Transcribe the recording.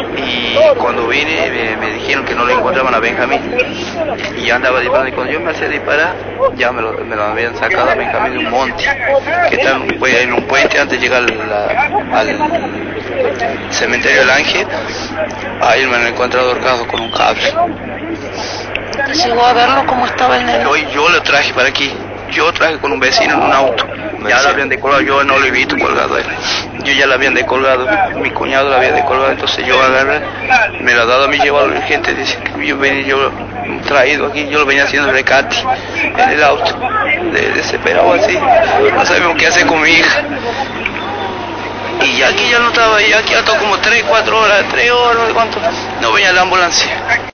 Y cuando vine me dijeron que no lo encontraban a Benjamín y ya andaba disparando, y cuando yo me hacía disparar ya me lo habían sacado a Benjamín de un monte que está en un puente antes de llegar al cementerio del Ángel. Ahí me lo he encontrado ahorcado con un cable. ¿Llegó a verlo cómo estaba el nene? Yo lo traje para aquí. Yo traje con un vecino en un auto. Ya lo habían decolgado, yo no lo he visto colgado él. Yo ya lo habían decolgado, mi cuñado lo había decolgado, entonces yo agarré, me lo ha dado a mí, llevarlo a gente, dice que yo traído aquí, yo lo venía haciendo recate en el auto, desesperado así, no sabíamos qué hacer con mi hija. Y aquí ya no estaba, y aquí ya todo como 3 4 horas, 3 horas, no sé cuánto, no venía la ambulancia.